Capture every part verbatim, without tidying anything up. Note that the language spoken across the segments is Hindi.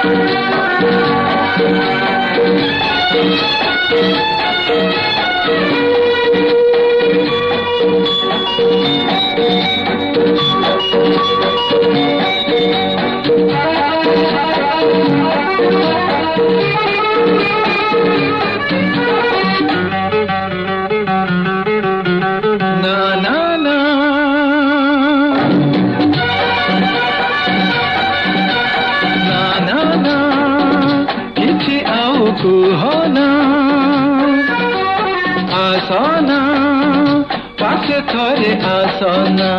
कुहना आसना पासे थरे आसना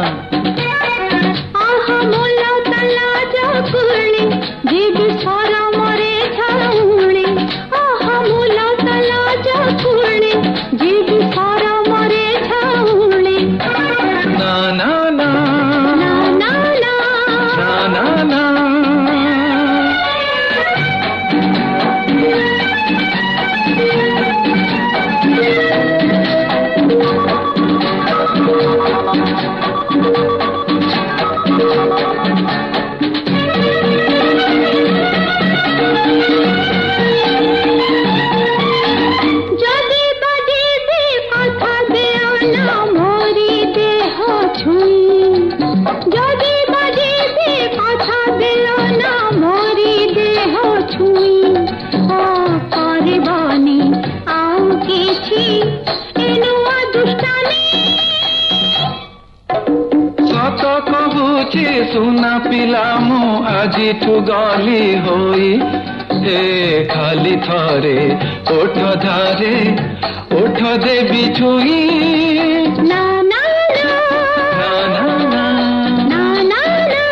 सुना पिला मु आजी ठु गली होई ए खाली थरे ओठ धारे ओठ देवी छुई ना ना ना ना ना ना ना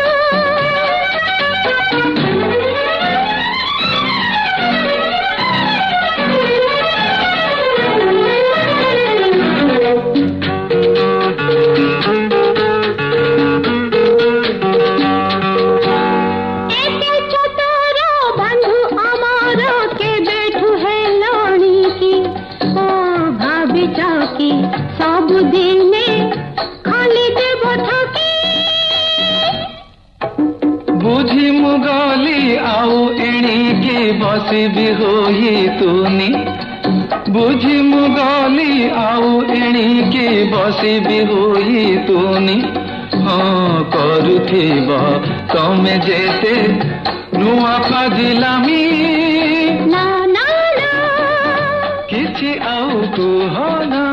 सब दिने खाली देव थकी बुझी मुगली आउ एणिके बसिबि होई तुनी बुझी मुगली आउ एणिके बसिबि होई तुनी हाँ करुथिब तमे जेते नुआ फाजिलामी ना ना ना किछि आउ कुहना